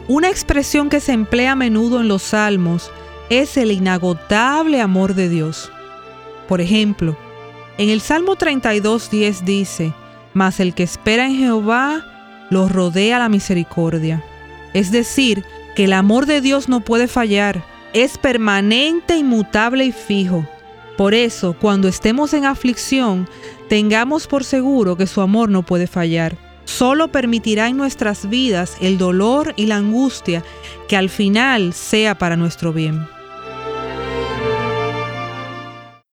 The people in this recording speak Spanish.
Una expresión que se emplea a menudo en los salmos es el inagotable amor de Dios. Por ejemplo, en el Salmo 32:10 dice: «Mas el que espera en Jehová, lo rodea la misericordia». Es decir, que el amor de Dios no puede fallar, es permanente, inmutable y fijo. Por eso, cuando estemos en aflicción, tengamos por seguro que su amor no puede fallar. Solo permitirá en nuestras vidas el dolor y la angustia que al final sea para nuestro bien.